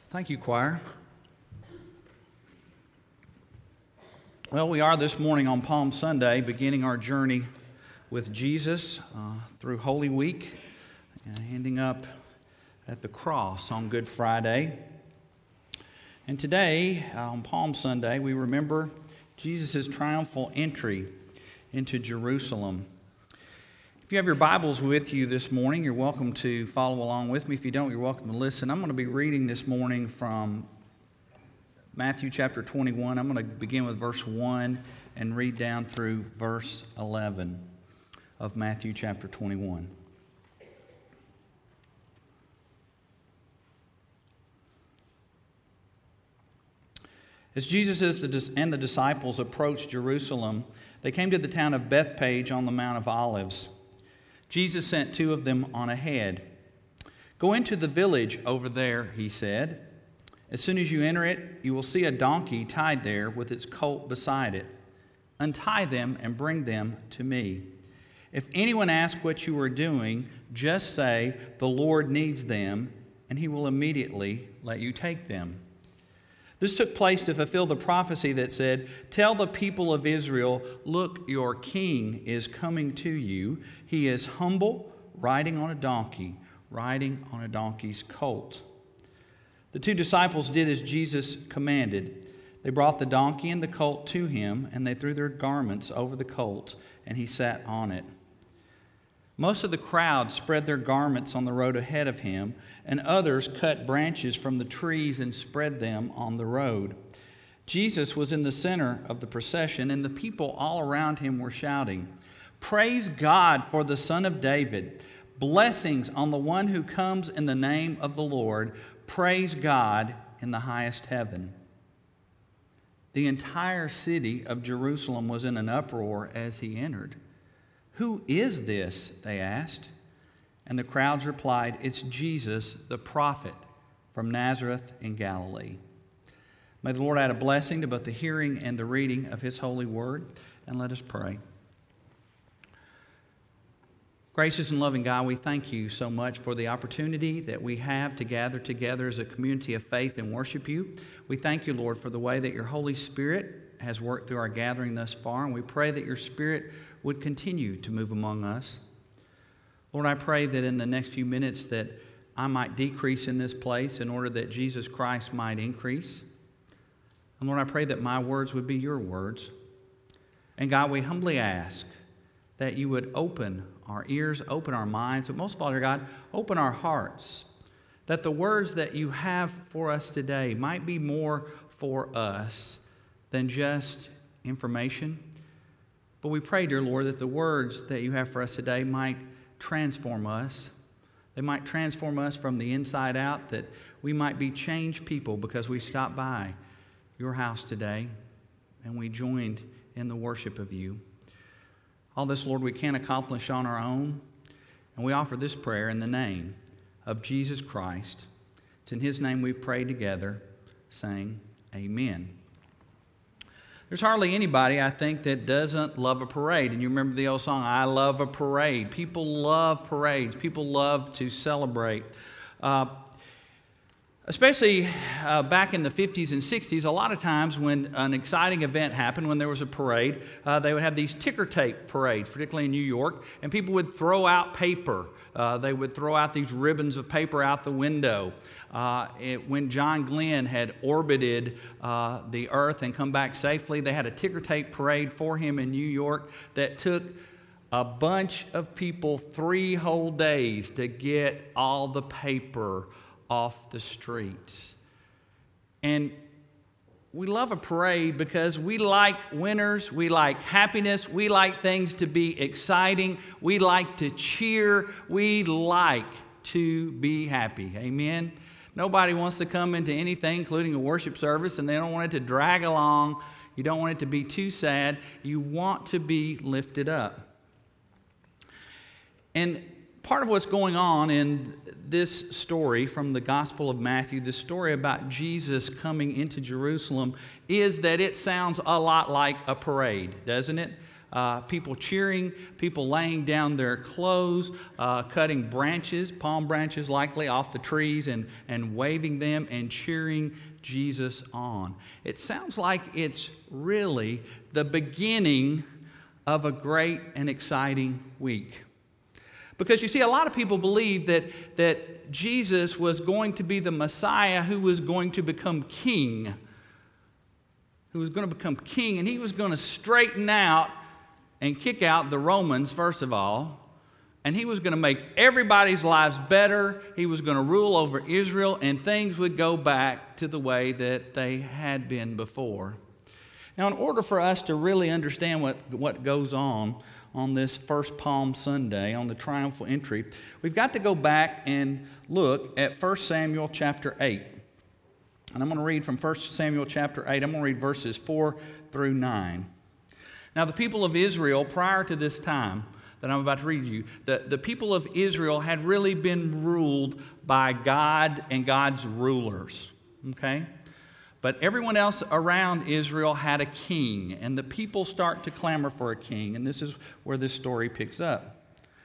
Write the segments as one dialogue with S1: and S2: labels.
S1: Thank you, choir. Well, we are this morning on Palm Sunday beginning our journey with Jesus through Holy Week, ending up at the cross on Good Friday. And today, on Palm Sunday, we remember Jesus' triumphal entry into Jerusalem. If you have your Bibles with you this morning, you're welcome to follow along with me. If you don't, you're welcome to listen. I'm going to be reading this morning from Matthew chapter 21. I'm going to begin with verse 1 and read down through verse 11 of Matthew chapter 21. As Jesus and the disciples approached Jerusalem, they came to the town of Bethphage on the Mount of Olives. Jesus sent two of them on ahead. "Go into the village over there," he said. "As soon as you enter it, you will see a donkey tied there with its colt beside it. Untie them and bring them to me. If anyone asks what you are doing, just say, 'The Lord needs them,' and he will immediately let you take them." This took place to fulfill the prophecy that said, "Tell the people of Israel, look, your king is coming to you. He is humble, riding on a donkey's colt." The two disciples did as Jesus commanded. They brought the donkey and the colt to him, and they threw their garments over the colt, and he sat on it. Most of the crowd spread their garments on the road ahead of him, and others cut branches from the trees and spread them on the road. Jesus was in the center of the procession, and the people all around him were shouting, "Praise God for the Son of David! Blessings on the one who comes in the name of the Lord! Praise God in the highest heaven!" The entire city of Jerusalem was in an uproar as he entered. "Who is this?" they asked. And the crowds replied, "It's Jesus, the prophet from Nazareth in Galilee." May the Lord add a blessing to both the hearing and the reading of his holy word. And let us pray. Gracious and loving God, we thank you so much for the opportunity that we have to gather together as a community of faith and worship you. We thank you, Lord, for the way that your Holy Spirit has worked through our gathering thus far, and we pray that your Spirit would continue to move among us. Lord, I pray that in the next few minutes that I might decrease in this place in order that Jesus Christ might increase. And Lord, I pray that my words would be your words. And God, we humbly ask that you would open our ears, open our minds, but most of all, dear God, open our hearts, that the words that you have for us today might be more for us than just information. But we pray, dear Lord, that the words that you have for us today might transform us. They might transform us from the inside out, that we might be changed people because we stopped by your house today and we joined in the worship of you. All this, Lord, we can't accomplish on our own, and we offer this prayer in the name of Jesus Christ. It's in his name we've prayed together, saying, Amen. There's hardly anybody, I think, that doesn't love a parade. And you remember the old song, "I love a parade." People love parades. People love to celebrate. Especially back in the 50s and 60s, a lot of times when an exciting event happened, when there was a parade, they would have these ticker tape parades, particularly in New York, and people would throw out paper. They would throw out these ribbons of paper out the window. When John Glenn had orbited the earth and come back safely, they had a ticker tape parade for him in New York that took a bunch of people 3 whole days to get all the paper off the streets. And we love a parade because we like winners, we like happiness, we like things to be exciting, we like to cheer, we like to be happy. Amen? Nobody wants to come into anything, including a worship service, and they don't want it to drag along. You don't want it to be too sad. You want to be lifted up. And part of what's going on in this story from the Gospel of Matthew, this story about Jesus coming into Jerusalem, is that it sounds a lot like a parade, doesn't it? people cheering, people laying down their clothes, cutting branches, palm branches likely, off the trees and waving them and cheering Jesus on. It sounds like it's really the beginning of a great and exciting week. Because you see, a lot of people believe that Jesus was going to be the Messiah who was going to become king. Who was going to become king, and he was going to straighten out and kick out the Romans, first of all. And he was going to make everybody's lives better. He was going to rule over Israel, and things would go back to the way that they had been before. Now, in order for us to really understand what goes on this first Palm Sunday, on the triumphal entry, we've got to go back and look at 1 Samuel chapter 8. And I'm going to read from 1 Samuel chapter 8. I'm going to read verses 4 through 9. Now, the people of Israel, prior to this time that I'm about to read to you, the people of Israel had really been ruled by God and God's rulers. Okay? But everyone else around Israel had a king, and the people start to clamor for a king, and this is where this story picks up.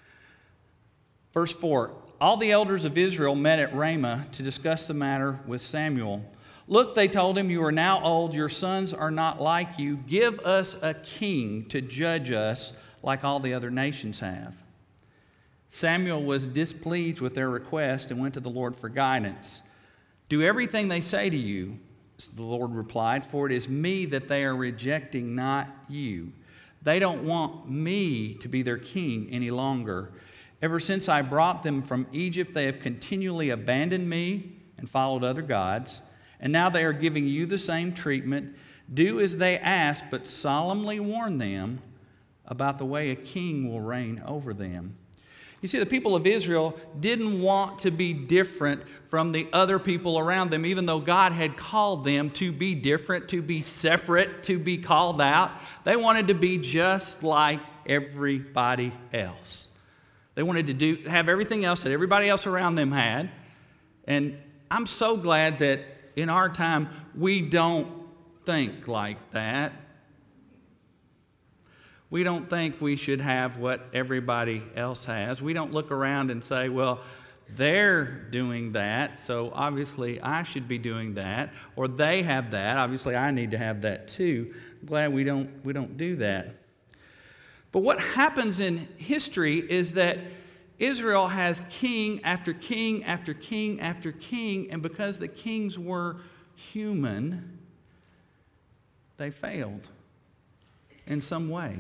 S1: Verse 4, all the elders of Israel met at Ramah to discuss the matter with Samuel. Look, they told him, you are now old, your sons are not like you. Give us a king to judge us like all the other nations have. Samuel was displeased with their request and went to the Lord for guidance. Do everything they say to you, the Lord replied, for it is me that they are rejecting, not you. They don't want me to be their king any longer. Ever since I brought them from Egypt, they have continually abandoned me and followed other gods. And now they are giving you the same treatment. Do as they ask, but solemnly warn them about the way a king will reign over them. You see, the people of Israel didn't want to be different from the other people around them, even though God had called them to be different, to be separate, to be called out. They wanted to be just like everybody else. They wanted to have everything else that everybody else around them had. And I'm so glad that in our time, we don't think like that. We don't think we should have what everybody else has. We don't look around and say, well, they're doing that, so obviously I should be doing that. Or they have that, obviously I need to have that too. I'm glad we don't do that. But what happens in history is that Israel has king after king after king after king, and because the kings were human, they failed in some way.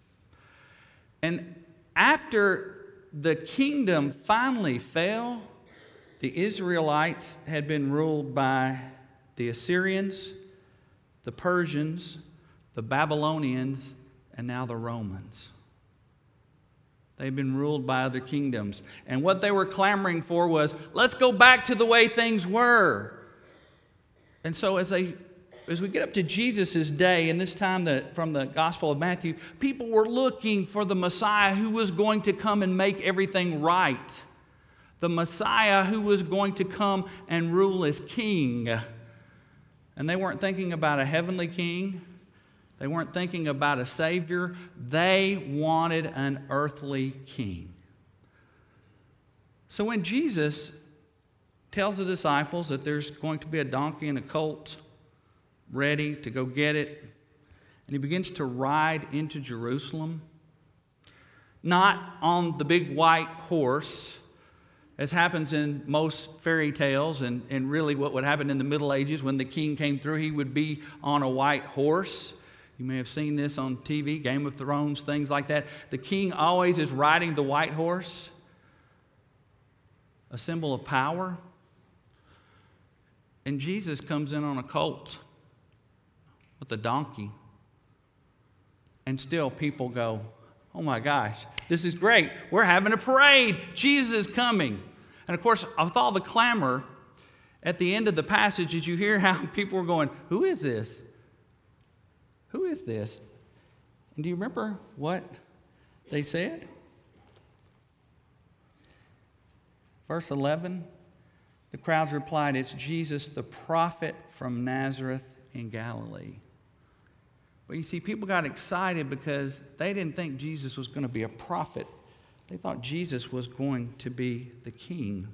S1: And after the kingdom finally fell, the Israelites had been ruled by the Assyrians, the Persians, the Babylonians, and now the Romans. They've been ruled by other kingdoms. And what they were clamoring for was, let's go back to the way things were. And so as we get up to Jesus' day, and this time from the Gospel of Matthew, people were looking for the Messiah who was going to come and make everything right. The Messiah who was going to come and rule as king. And they weren't thinking about a heavenly king. They weren't thinking about a Savior. They wanted an earthly king. So when Jesus tells the disciples that there's going to be a donkey and a colt ready to go get it, and he begins to ride into Jerusalem, not on the big white horse, as happens in most fairy tales, and really what would happen in the Middle Ages when the king came through, he would be on a white horse. You may have seen this on TV, Game of Thrones, things like that. The king always is riding the white horse, a symbol of power. And Jesus comes in on a colt with a donkey. And still people go, oh my gosh, this is great. We're having a parade. Jesus is coming. And of course, with all the clamor, at the end of the passage, did you hear how people were going, who is this? Who is this? And do you remember what they said? Verse 11, the crowds replied, it's Jesus, the prophet from Nazareth in Galilee. But you see, people got excited because they didn't think Jesus was going to be a prophet. They thought Jesus was going to be the king.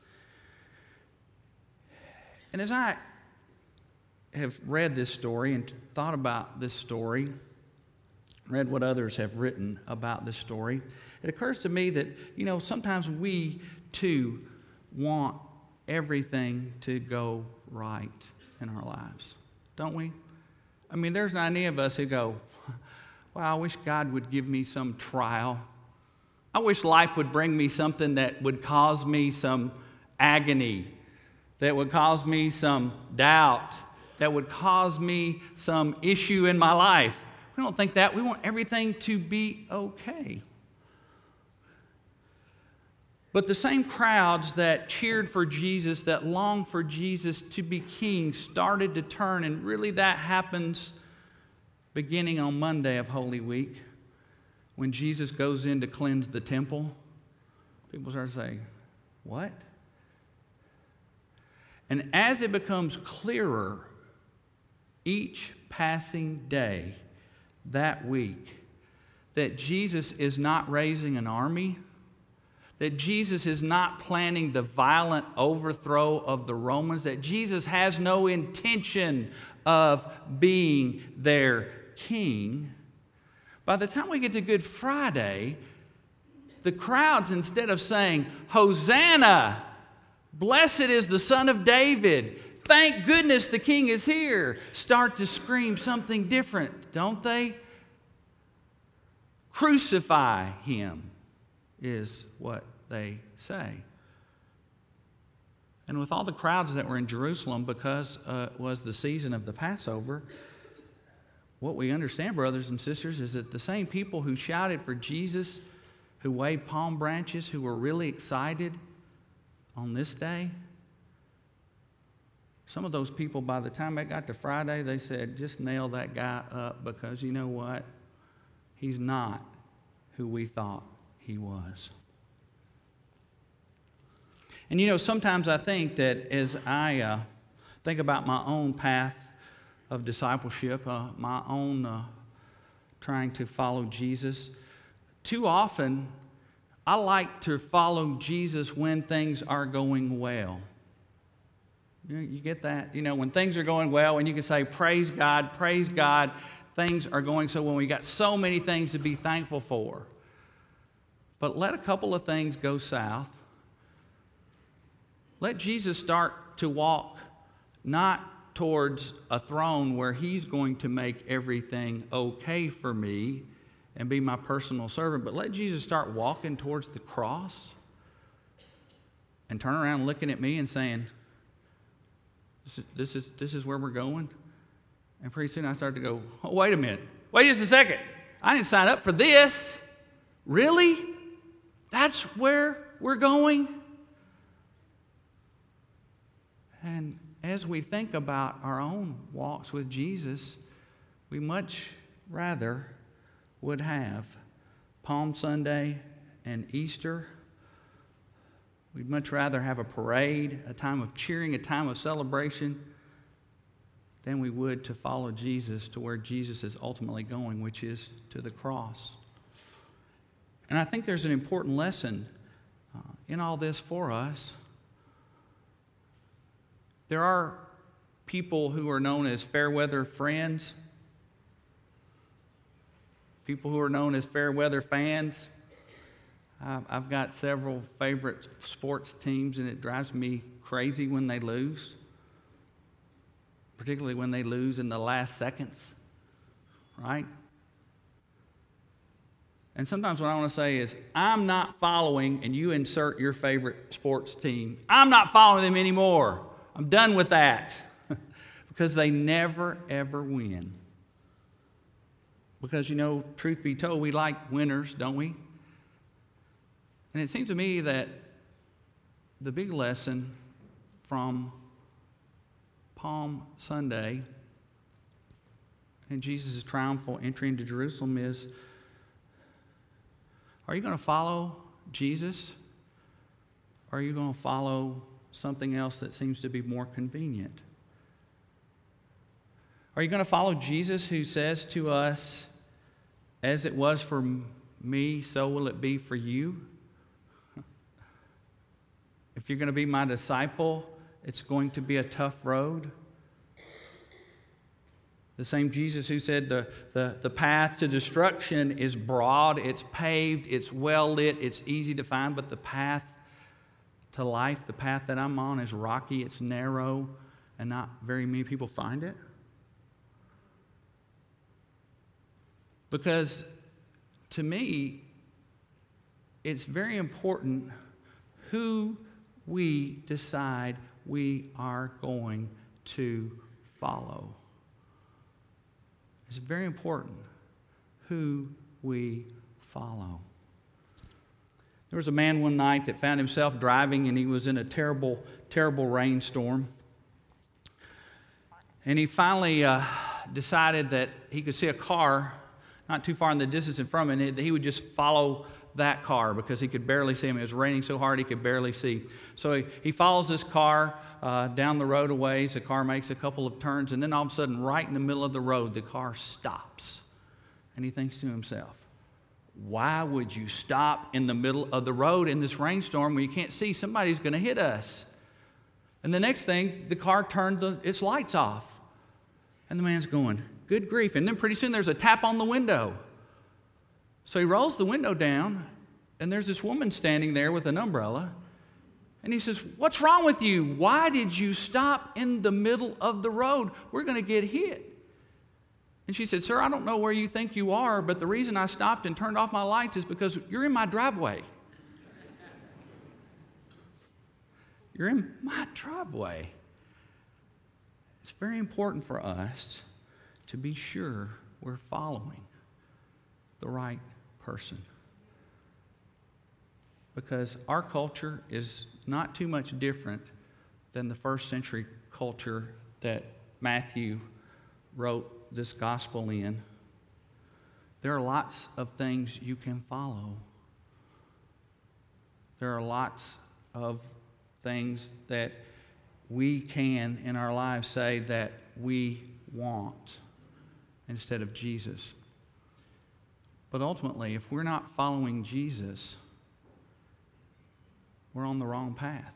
S1: And as I have read this story and thought about this story, read what others have written about this story, it occurs to me that, sometimes we too want everything to go right in our lives, don't we? I mean, there's not any of us who go, wow, I wish God would give me some trial. I wish life would bring me something that would cause me some agony, that would cause me some doubt, that would cause me some issue in my life. We don't think that. We want everything to be okay. But the same crowds that cheered for Jesus, that longed for Jesus to be king, started to turn, and really that happens beginning on Monday of Holy Week when Jesus goes in to cleanse the temple. People start saying, what? And as it becomes clearer each passing day that week that Jesus is not raising an army, that Jesus is not planning the violent overthrow of the Romans, that Jesus has no intention of being their king, by the time we get to Good Friday, the crowds, instead of saying, Hosanna, blessed is the Son of David, thank goodness the King is here, start to scream something different, don't they? Crucify him is what they say. And with all the crowds that were in Jerusalem, because it was the season of the Passover, what we understand, brothers and sisters, is that the same people who shouted for Jesus, who waved palm branches, who were really excited on this day, some of those people, by the time they got to Friday, they said, just nail that guy up, because you know what? He's not who we thought he was. And sometimes I think that as I think about my own path of discipleship, my own trying to follow Jesus, too often I like to follow Jesus when things are going well. You get that? When things are going well and you can say, praise God, things are going so well. We got so many things to be thankful for. But let a couple of things go south. Let Jesus start to walk not towards a throne where he's going to make everything okay for me and be my personal servant, but let Jesus start walking towards the cross and turn around looking at me and saying, this is where we're going. And pretty soon I start to go, oh, wait a minute. Wait just a second. I didn't sign up for this. Really? That's where we're going? And as we think about our own walks with Jesus, we much rather would have Palm Sunday and Easter. We'd much rather have a parade, a time of cheering, a time of celebration, than we would to follow Jesus to where Jesus is ultimately going, which is to the cross. And I think there's an important lesson in all this for us. There are people who are known as fair weather friends, people who are known as fair weather fans. I've got several favorite sports teams, and it drives me crazy when they lose, particularly when they lose in the last seconds, right? And sometimes what I want to say is, I'm not following, and you insert your favorite sports team. I'm not following them anymore. I'm done with that. Because they never, ever win. Because, truth be told, we like winners, don't we? And it seems to me that the big lesson from Palm Sunday and Jesus' triumphal entry into Jerusalem is, are you going to follow Jesus? Or are you going to follow something else that seems to be more convenient? Are you going to follow Jesus who says to us, as it was for me, so will it be for you? If you're going to be my disciple, it's going to be a tough road. The same Jesus who said the path to destruction is broad, it's paved, it's well lit, it's easy to find, but the path to life, the path that I'm on, is rocky, it's narrow, and not very many people find it. Because to me, it's very important who we decide we are going to follow. It's very important who we follow. There was a man one night that found himself driving, and he was in a terrible, terrible rainstorm. And he finally decided that he could see a car not too far in the distance in front of him, and he would just follow that car because he could barely see him. It was raining so hard he could barely see. So he follows this car down the road a ways. The car makes a couple of turns, and then all of a sudden, right in the middle of the road, the car stops. And he thinks to himself, why would you stop in the middle of the road in this rainstorm where you can't see? Somebody's going to hit us. And the next thing, the car turned its lights off. And the man's going, good grief. And then pretty soon there's a tap on the window. So he rolls the window down, and there's this woman standing there with an umbrella. And he says, what's wrong with you? Why did you stop in the middle of the road? We're going to get hit. And she said, sir, I don't know where you think you are, but the reason I stopped and turned off my lights is because you're in my driveway. You're in my driveway. It's very important for us to be sure we're following the right person. Because our culture is not too much different than the first century culture that Matthew wrote this gospel in. There are lots of things you can follow. There are lots of things that we can in our lives say that we want instead of Jesus. But ultimately, if we're not following Jesus, we're on the wrong path.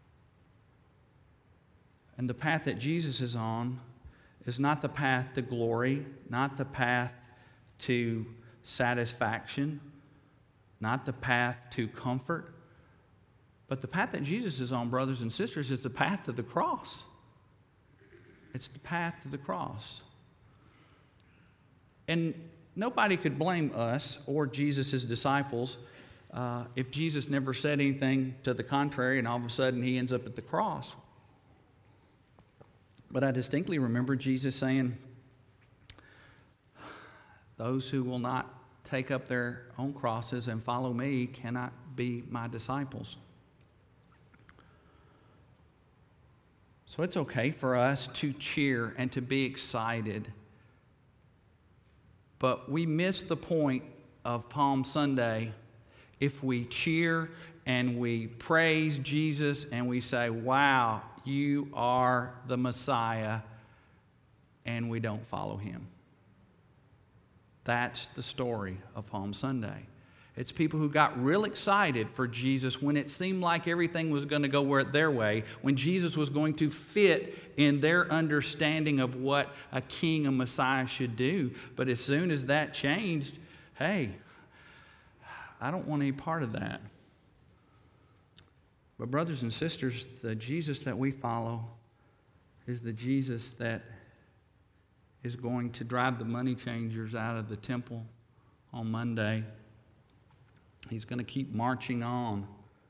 S1: And the path that Jesus is on is not the path to glory, not the path to satisfaction, not the path to comfort, but the path that Jesus is on, brothers and sisters, is the path to the cross. It's the path to the cross. And nobody could blame us or Jesus' disciples if Jesus never said anything to the contrary and all of a sudden he ends up at the cross. But I distinctly remember Jesus saying, those who will not take up their own crosses and follow me cannot be my disciples. So it's okay for us to cheer and to be excited. But we miss the point of Palm Sunday if we cheer and we praise Jesus and we say, wow, you are the Messiah, and we don't follow him. That's the story of Palm Sunday. It's people who got real excited for Jesus when it seemed like everything was going to go their way, when Jesus was going to fit in their understanding of what a king, a Messiah should do. But as soon as that changed, hey, I don't want any part of that. But brothers and sisters, the Jesus that we follow is the Jesus that is going to drive the money changers out of the temple on Monday. He's going to keep marching on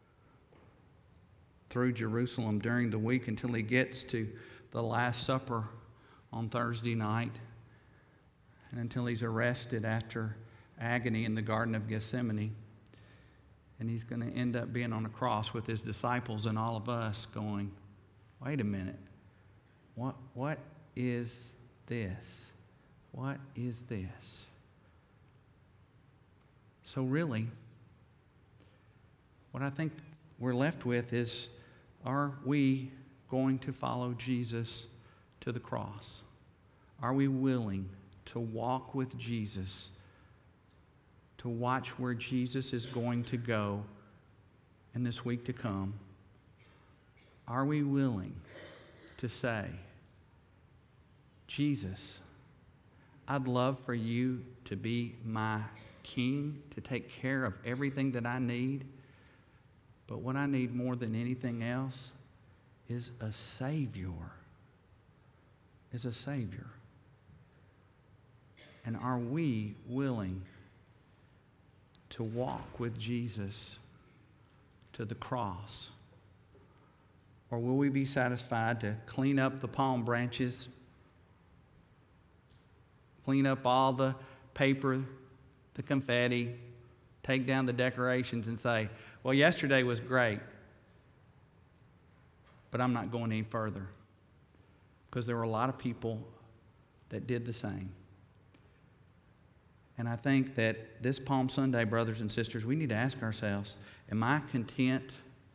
S1: through Jerusalem during the week until he gets to the Last Supper on Thursday night, and until he's arrested after agony in the Garden of Gethsemane. And he's going to end up being on a cross with his disciples and all of us going, wait a minute, what is this? What is this? So really, what I think we're left with is, are we going to follow Jesus to the cross? Are we willing to walk with Jesus, to watch where Jesus is going to go in this week to come? Are we willing to say, Jesus, I'd love for you to be my king, to take care of everything that I need, but what I need more than anything else is a Savior. Is a Savior. And are we willing to walk with Jesus to the cross? Or will we be satisfied to clean up the palm branches, clean up all the paper, the confetti, take down the decorations and say, well, yesterday was great, but I'm not going any further? Because there were a lot of people that did the same. And I think that this Palm Sunday, brothers and sisters, we need to ask ourselves, am I content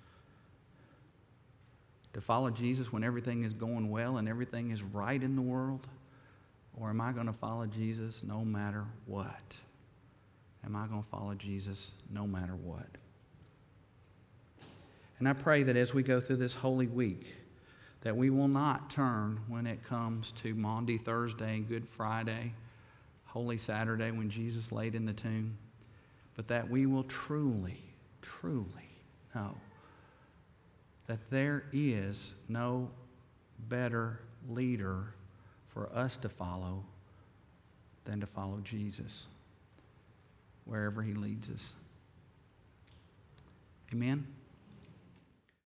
S1: to follow Jesus when everything is going well and everything is right in the world? Or am I going to follow Jesus no matter what? Am I going to follow Jesus no matter what? And I pray that as we go through this Holy Week, that we will not turn when it comes to Maundy Thursday and Good Friday, Holy Saturday when Jesus laid in the tomb, but that we will truly, truly know that there is no better leader for us to follow than to follow Jesus wherever he leads us. Amen.